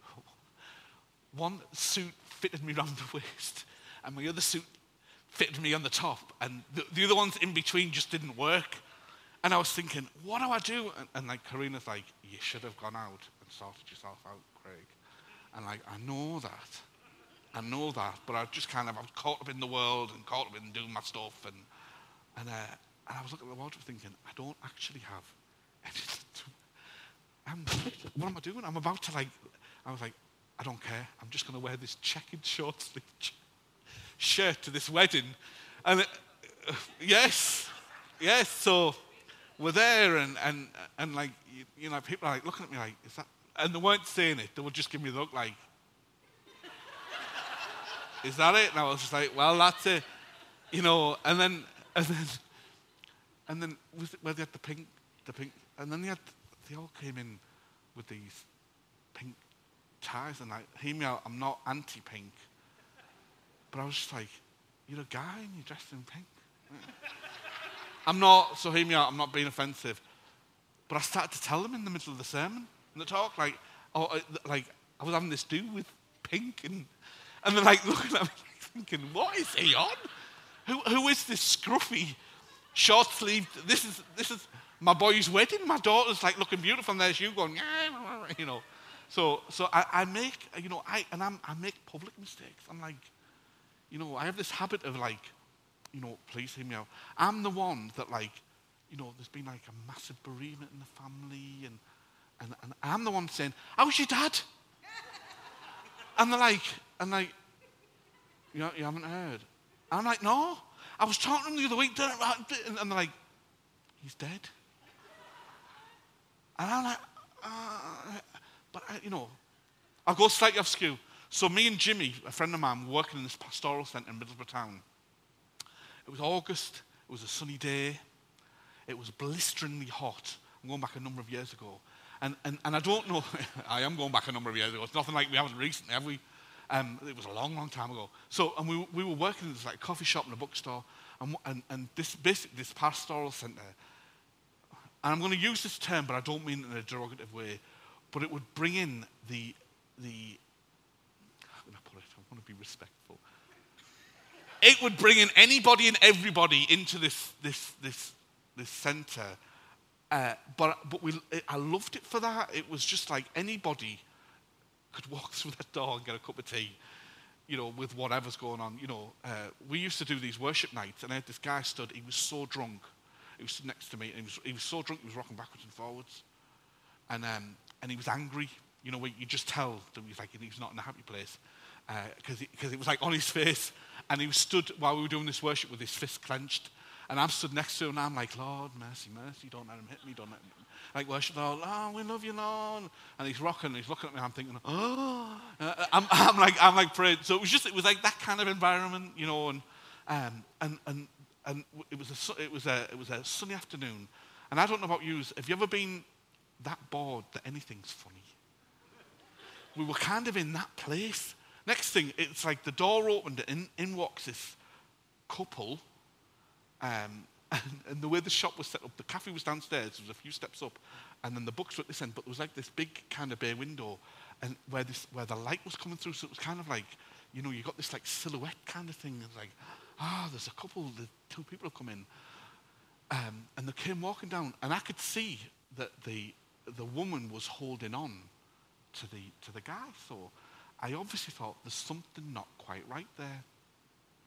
one suit fitted me round the waist, and my other suit fitted me on the top, and the, the other ones in between just didn't work. And I was thinking, what do I do? And, and like Karina's like, you should have gone out and sorted yourself out, Craig. And like, I know that. I know that. But I just kind of, I was caught up in the world and caught up in doing my stuff. And and, uh, and I was looking at the wardrobe thinking, I don't actually have anything to, I'm, what am I doing? I'm about to like, I was like, I don't care. I'm just going to wear this checkered short sleeve ch- shirt to this wedding. And it, uh, yes, yes, so we're there, and, and, and like, you, you know, people are like looking at me like, is that, and they weren't saying it, they would just give me the look like, is that it? And I was just like, well, that's it, you know, and then, and then, and then, was it, where they had the pink, the pink, and then they had, they all came in with these pink ties, and like, hear me out, I'm not anti-pink, but I was just like, you're a guy and you're dressed in pink. I'm not, so hear me out, I'm not being offensive. But I started to tell them in the middle of the sermon, in the talk, like, oh, uh, like, I was having this do with pink, and and they're like looking at me like, thinking, what is he on? Who who is this scruffy, short-sleeved, this is, this is my boy's wedding, my daughter's like looking beautiful, and there's you going, you know. So so I, I make, you know, I, and I'm, I make public mistakes. I'm like, you know, I have this habit of like, you know, please hear me out. I'm the one that like, you know, there's been like a massive bereavement in the family, and and, and I'm the one saying, how's your dad? And they're like, and like, you know, you haven't heard. And I'm like, no, I was talking to him the other week, and they're like, he's dead. And I'm like, uh, but I, you know, I'll go slightly off skew. So me and Jimmy, a friend of mine, were working in this pastoral centre in Middlesbrough town. It was August, it was a sunny day, it was blisteringly hot. I'm going back a number of years ago. And and, and I don't know, I am going back a number of years ago. It's nothing like we haven't recently, have we? Um, it was a long, long time ago. So, and we we were working in this like coffee shop and a bookstore, and and, and this basically this pastoral centre, and I'm going to use this term, but I don't mean it in a derogative way, but it would bring in the, the how can I put it? I want to be respectful. It would bring in anybody and everybody into this this this this centre, uh, but but we I loved it for that. It was just like anybody could walk through that door and get a cup of tea, you know, with whatever's going on. You know, uh, we used to do these worship nights, and I had this guy stood. He was so drunk. He was stood next to me, and he was he was so drunk he was rocking backwards and forwards, and um and he was angry. You know, you just tell that he's like he's not in a happy place. Because uh, because it was like on his face, and he was stood while we were doing this worship with his fist clenched, and I'm stood next to him, and I'm like, Lord, mercy, mercy, don't let him hit me, don't let him, like worship the Lord, oh, we love you, Lord, and he's rocking, and he's looking at me, and I'm thinking, oh, uh, I'm, I'm like, I'm like praying, so it was just, it was like that kind of environment, you know, and um, and and and it was a it was a it was a sunny afternoon, and I don't know about you, have you ever been that bored that anything's funny? We were kind of in that place. Next thing, it's like the door opened and in, in walks this couple, um, and, and the way the shop was set up, the cafe was downstairs, there was a few steps up, and then the books were at this end, but there was like this big kind of bay window, and where this where the light was coming through, so it was kind of like, you know, you got this like silhouette kind of thing, it's like, ah, oh, there's a couple, the two people have come in, um, and they came walking down, and I could see that the the woman was holding on to the to the guy, so I obviously thought there's something not quite right there. So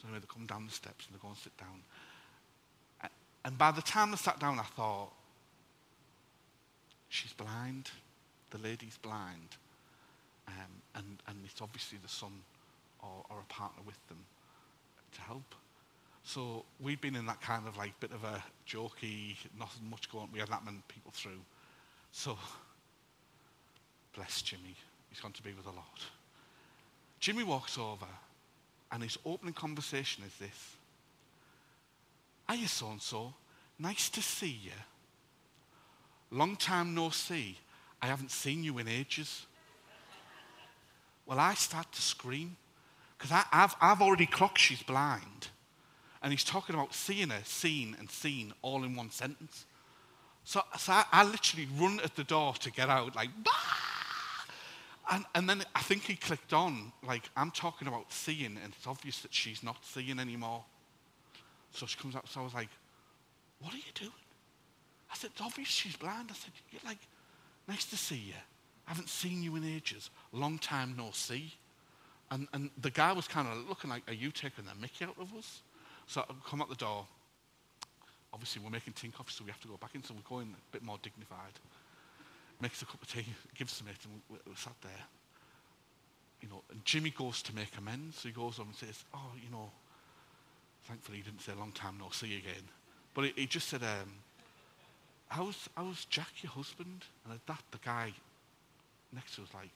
So anyway, they come down the steps and they go and sit down. And by the time they sat down, I thought, she's blind. The lady's blind. Um, and, and it's obviously the son or, or a partner with them to help. So we'd been in that kind of like bit of a jokey, nothing much going. We had that many people through. So, bless Jimmy. He's gone to be with the Lord. Jimmy walks over and his opening conversation is this. Hiya, so-and-so. Nice to see you. Long time no see. I haven't seen you in ages. Well, I start to scream because I've, I've already clocked she's blind. And he's talking about seeing her, seen and seen all in one sentence. So, so I, I literally run at the door to get out, like, bah! And, and then I think he clicked on, like, I'm talking about seeing, and it's obvious that she's not seeing anymore. So she comes out, so I was like, what are you doing? I said, it's obvious she's blind. I said, you're like, nice to see you. I haven't seen you in ages. Long time no see. And, and the guy was kind of looking like, are you taking the mickey out of us? So I come out the door. Obviously, we're making tea and coffee, so we have to go back in. So we go in a bit more dignified. Makes a cup of tea, gives some it, and we, we sat there. You know, and Jimmy goes to make amends. So he goes over and says, oh, you know, thankfully he didn't say long time no see again. But he, he just said, um, how's, how's Jack, your husband? And at that, the guy next to us like,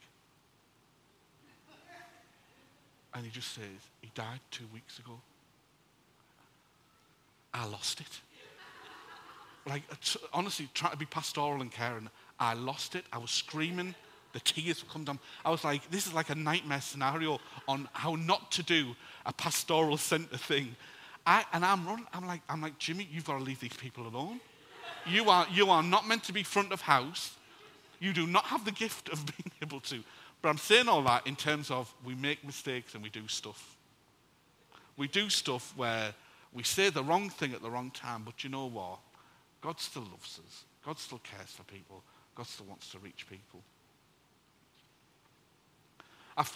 and he just says, he died two weeks ago. I lost it. Like, t- honestly, trying to be pastoral and caring, I lost it. I was screaming. The tears would come down. I was like, this is like a nightmare scenario on how not to do a pastoral centre thing. I, and I'm running. I'm like, I'm like, Jimmy, you've got to leave these people alone. You are, you are not meant to be front of house. You do not have the gift of being able to. But I'm saying all that in terms of we make mistakes and we do stuff. We do stuff where we say the wrong thing at the wrong time, but you know what? God still loves us. God still cares for people. God still wants to reach people. I've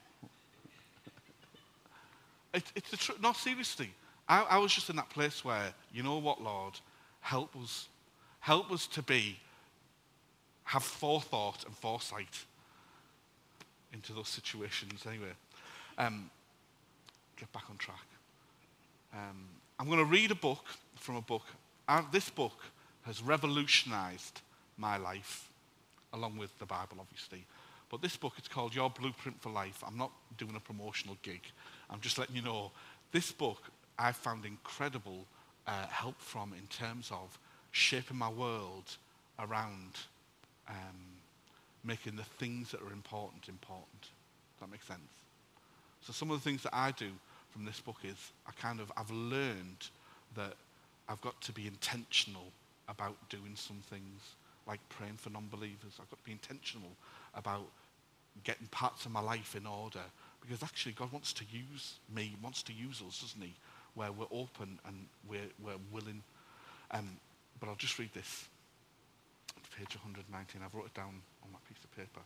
it, it's the truth. No, seriously. I, I was just in that place where, you know what, Lord? Help us. Help us to be, have forethought and foresight into those situations. Anyway, um, get back on track. Um, I'm going to read a book from a book. Uh, this book has revolutionized my life, along with the Bible, obviously. But this book, it's called Your Blueprint for Life. I'm not doing a promotional gig. I'm just letting you know. This book, I found incredible uh, help from in terms of shaping my world around um, making the things that are important, important. Does that make sense? So some of the things that I do from this book is I kind of, I've learned that I've got to be intentional about doing some things, like praying for non-believers. I've got to be intentional about getting parts of my life in order, because actually God wants to use me, wants to use us, doesn't he? Where we're open and we're, we're willing. Um, but I'll just read this. Page one hundred nineteen. I've wrote it down on that piece of paper.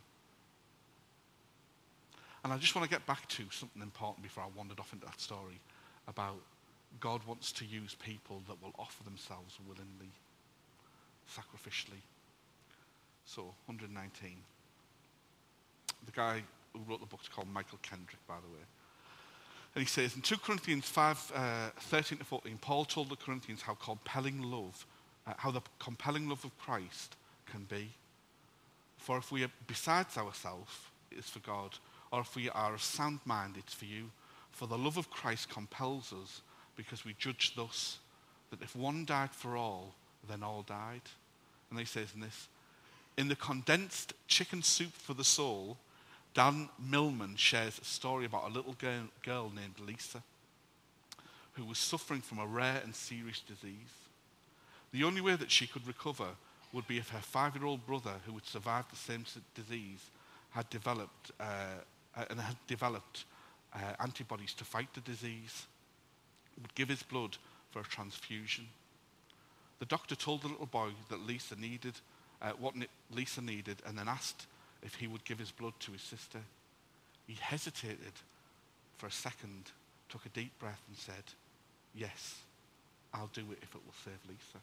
And I just want to get back to something important before I wandered off into that story about God wants to use people that will offer themselves willingly, sacrificially. So, one hundred nineteen. The guy who wrote the book is called Michael Kendrick, by the way. And he says, in two Corinthians five, uh, thirteen to fourteen, Paul told the Corinthians how compelling love, uh, how the compelling love of Christ can be. For if we are besides ourselves, it is for God. Or if we are of sound mind, it's for you. For the love of Christ compels us, because we judge thus, that if one died for all, then all died. And he says in this, in the condensed Chicken Soup for the Soul, Dan Millman shares a story about a little girl, girl named Lisa, who was suffering from a rare and serious disease. The only way that she could recover would be if her five-year-old brother, who had survived the same disease, had developed uh, and had developed uh, antibodies to fight the disease, would give his blood for a transfusion. The doctor told the little boy that Lisa needed uh, what Lisa needed, and then asked if he would give his blood to his sister. He hesitated for a second, took a deep breath and said, yes, I'll do it if it will save Lisa.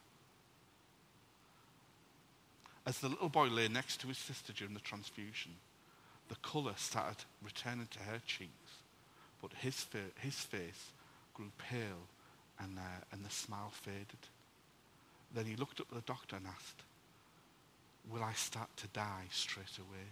As the little boy lay next to his sister during the transfusion, the colour started returning to her cheeks, but his, fa- his face grew pale and, uh, and the smile faded. Then he looked up at the doctor and asked, will I start to die straight away?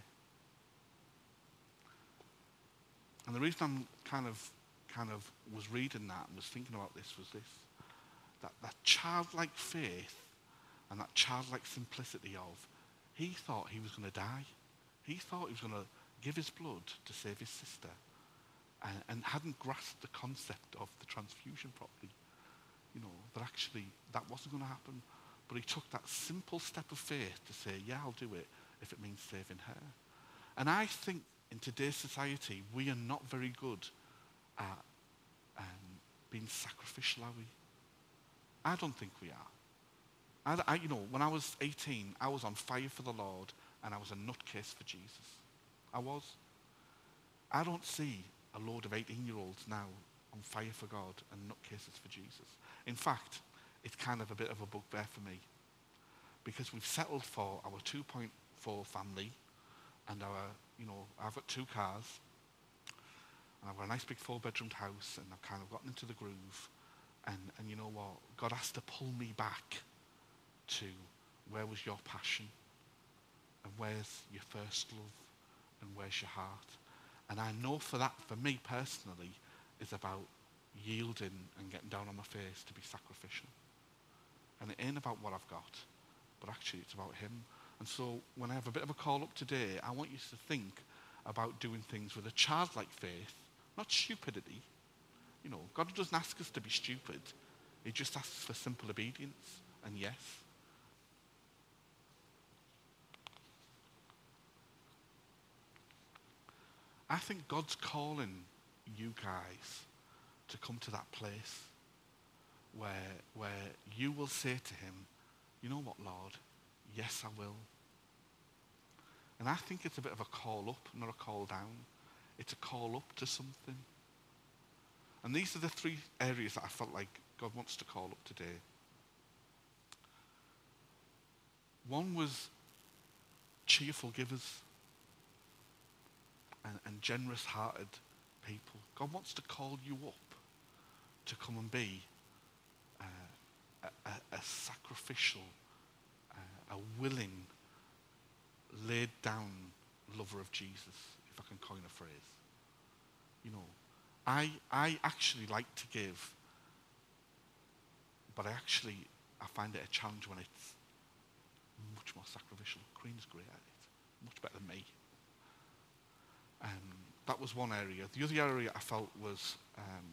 And the reason I'm kind of, kind of was reading that and was thinking about this was this, that, that childlike faith and that childlike simplicity of, he thought he was going to die. He thought he was going to give his blood to save his sister and, and hadn't grasped the concept of the transfusion properly. You know, that actually that wasn't going to happen. But he took that simple step of faith to say, yeah, I'll do it if it means saving her. And I think in today's society, we are not very good at um, being sacrificial, are we? I don't think we are. I, I, you know, when I was eighteen, I was on fire for the Lord and I was a nutcase for Jesus. I was. I don't see a load of eighteen-year-olds now on fire for God and nutcases for Jesus. In fact, it's kind of a bit of a bugbear for me because we've settled for our two point four family and our, you know, I've got two cars and I've got a nice big four-bedroomed house and I've kind of gotten into the groove and, and you know what? God has to pull me back to where was your passion and where's your first love and where's your heart. And I know for that, for me personally, is about yielding and getting down on my face to be sacrificial. And it ain't about what I've got, but actually it's about him. And so when I have a bit of a call up today, I want you to think about doing things with a childlike faith, not stupidity. You know, God doesn't ask us to be stupid. He just asks for simple obedience and yes. I think God's calling you guys to come to that place where, where you will say to him, you know what, Lord? Yes, I will. And I think it's a bit of a call up, not a call down. It's a call up to something. And these are the three areas that I felt like God wants to call up today. One was cheerful givers and, and generous-hearted people. God wants to call you up to come and be uh, a, a, a sacrificial, uh, a willing, laid-down lover of Jesus, if I can coin a phrase. You know, I I actually like to give, but I actually, I find it a challenge when it's much more sacrificial. Queen's great at it, much better than me. Um, that was one area. The other area I felt was um,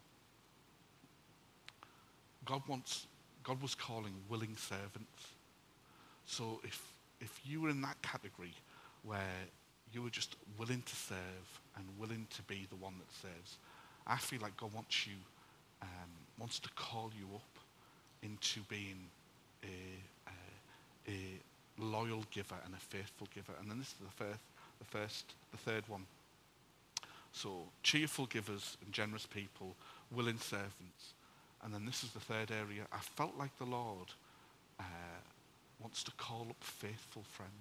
God wants, God was calling willing servants. So if if you were in that category where you were just willing to serve and willing to be the one that serves, I feel like God wants you, um, wants to call you up into being a, a, a loyal giver and a faithful giver. And then this is the first, the first, the third one. So cheerful givers and generous people, willing servants. And then this is the third area. I felt like the Lord uh, wants to call up faithful friends.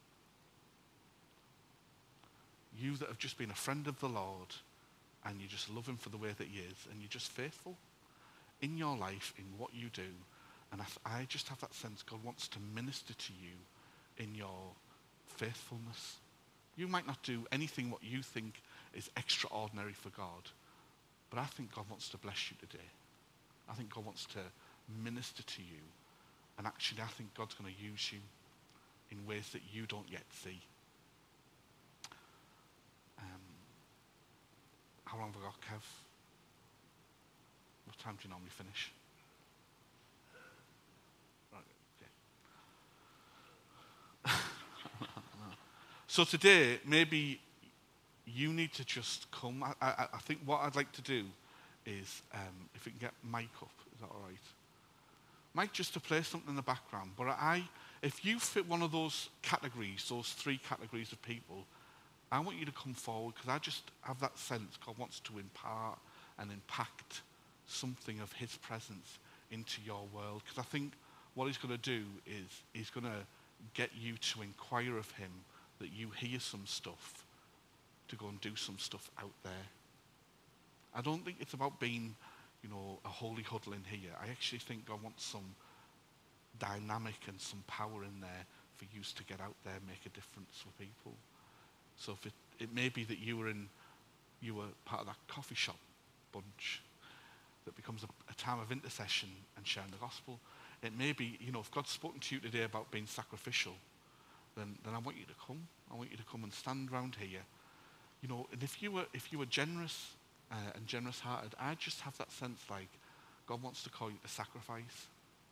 You that have just been a friend of the Lord and you just love him for the way that he is and you're just faithful in your life, in what you do. And I, I just have that sense God wants to minister to you in your faithfulness. You might not do anything what you think is extraordinary for God, but I think God wants to bless you today. I think God wants to minister to you. And actually, I think God's going to use you in ways that you don't yet see. Um, how long have I got, Kev? What time do you normally finish? Right, okay. So today, maybe you need to just come. I, I, I think what I'd like to do is, um, if we can get Mike up, is that all right? Mike, just to play something in the background. But I, if you fit one of those categories, those three categories of people, I want you to come forward because I just have that sense God wants to impart and impact something of his presence into your world. Because I think what he's going to do is he's going to get you to inquire of him, that you hear some stuff, to go and do some stuff out there. I don't think it's about being, you know, a holy huddle in here. I actually think God wants some dynamic and some power in there for you to get out there and make a difference for people. So if it, it may be that you were in, you were part of that coffee shop bunch that becomes a, a time of intercession and sharing the gospel. It may be, you know, if God's spoken to you today about being sacrificial, then, then I want you to come. I want you to come and stand around here. You know, and if you were if you were generous uh, and generous-hearted, I just have that sense like God wants to call you to sacrifice.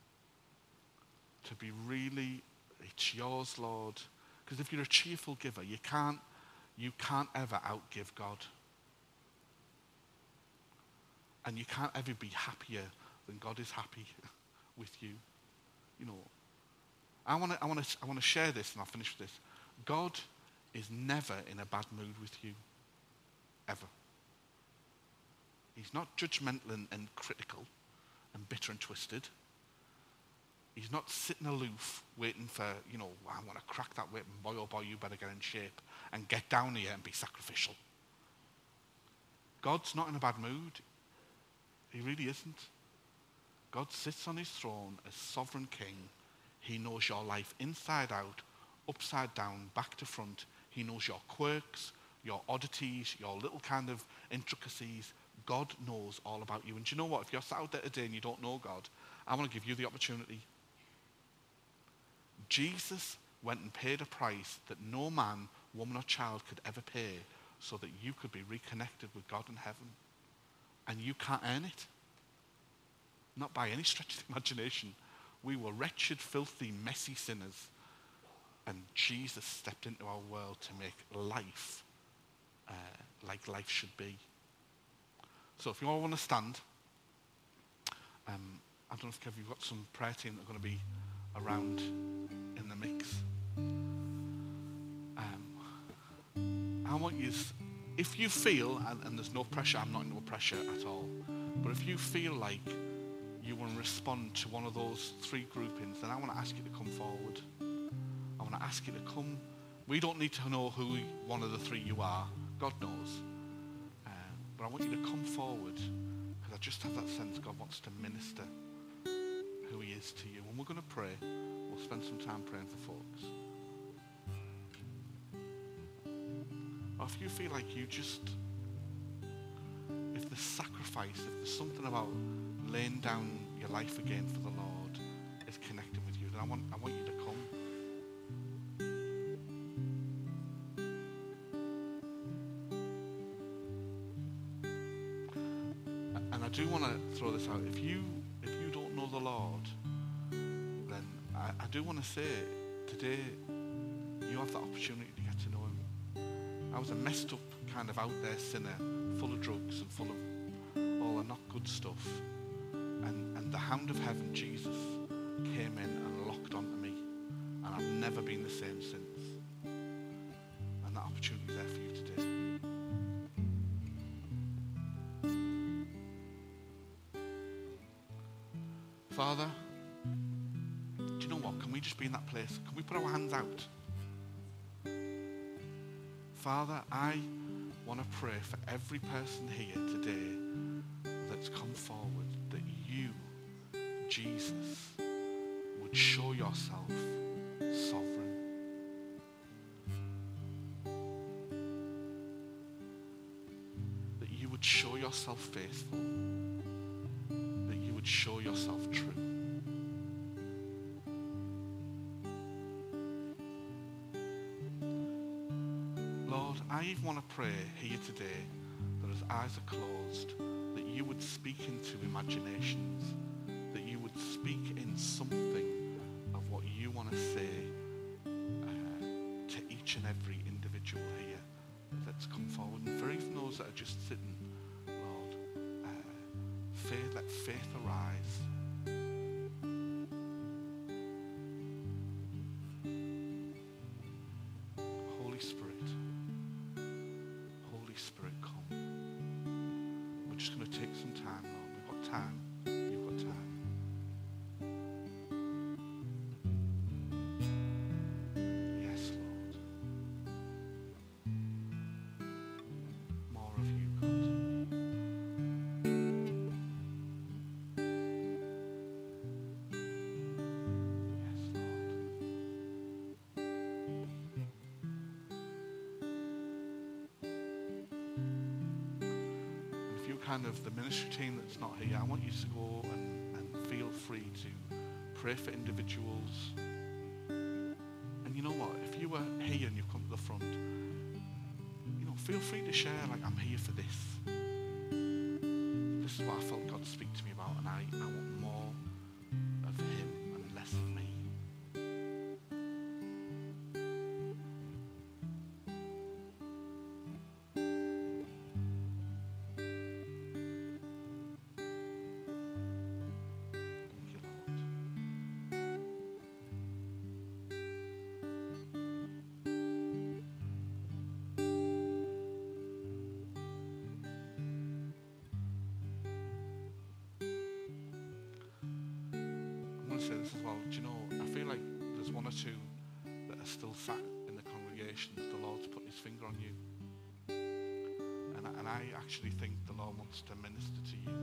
To be really, it's yours, Lord. Because if you're a cheerful giver, you can't you can't ever outgive God. And you can't ever be happier than God is happy with you. You know, I want to I want to I want to share this, and I'll finish with this. God is never in a bad mood with you, ever. He's not judgmental and, and critical and bitter and twisted. He's not sitting aloof waiting for, you know, I want to crack that whip and boy, oh boy, you better get in shape and get down here and be sacrificial. God's not in a bad mood. He really isn't. God sits on his throne as sovereign king. He knows your life inside out, upside down, back to front. He knows your quirks, your oddities, your little kind of intricacies. God knows all about you. And do you know what? If you're sat out there today and you don't know God, I want to give you the opportunity. Jesus went and paid a price that no man, woman or child could ever pay so that you could be reconnected with God in heaven. And you can't earn it. Not by any stretch of the imagination. We were wretched, filthy, messy sinners. And Jesus stepped into our world to make life uh, like life should be. So if you all want to stand, um, I don't know if Kev, you've got some prayer team that are going to be around in the mix. Um, I want you, if you feel, and, and there's no pressure, I'm not in no pressure at all, but if you feel like you want to respond to one of those three groupings, then I want to ask you to come forward. I want to ask you to come. We don't need to know who one of the three you are. God knows. Um, but I want you to come forward because I just have that sense God wants to minister who he is to you. And we're going to pray. We'll spend some time praying for folks. Or if you feel like you just, if the sacrifice, if there's something about laying down your life again for the Lord is connecting with you, then I want I want you to come. And I do want to throw this out. If you if you don't know the Lord, then I, I do want to say today you have the opportunity to get to know him. I was a messed up kind of out there sinner, full of drugs and full of all the not good stuff. And, and the hound of heaven, Jesus, came in and locked onto me. And I've never been the same since. And that opportunity is there for you today. Father, do you know what? Can we just be in that place? Can we put our hands out? Father, I want to pray for every person here today that's come forward, that you, Jesus, would show yourself sovereign. That you would show yourself faithful. That you would show yourself true. Lord, I even want to pray here today that as eyes are closed, that you would speak into imaginations, that you would speak in something of what you want to say uh, to each and every individual here that's come forward. And for even those that are just sitting, Lord, uh, faith, let faith arise. Holy Spirit, Holy Spirit, come. We're just going to take time. You've got time. Yes, Lord. More of you, God. Yes, Lord. And if you're kind of the ministry team that's not here, I want you to go and, and feel free to pray for individuals. And you know what? If you were here and you've come to the front, you know, feel free to share, like, I'm here for this. This is what I felt God speak to me about, and I, I want more of him and less of me. Thank you, Lord. I'm going to say this as well. Do you know, I feel like there's one or two that are still sat in the congregation that the Lord's put his finger on you. And I, and I actually think the Lord wants to minister to you.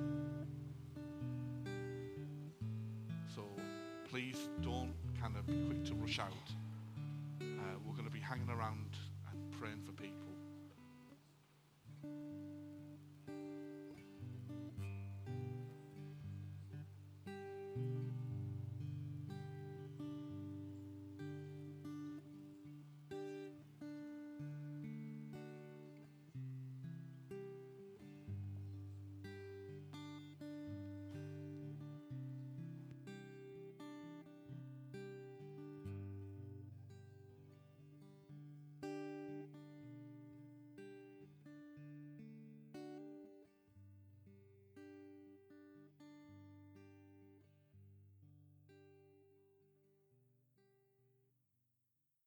So please don't kind of be quick to rush out. Uh, we're going to be hanging around